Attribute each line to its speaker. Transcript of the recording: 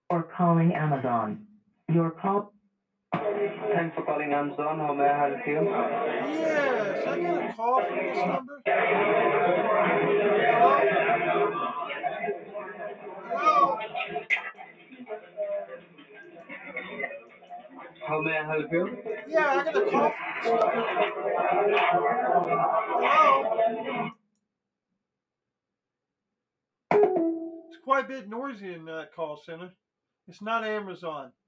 Speaker 1: or calling Amazon. Your call. Thanks for calling Amazon. How may I help you?
Speaker 2: Yes, I got a call from this number. Hello? Hello?
Speaker 1: How may I help you?
Speaker 2: Yeah, I got a call from this number. Hello? It's quite a bit noisy in that call center. It's not Amazon.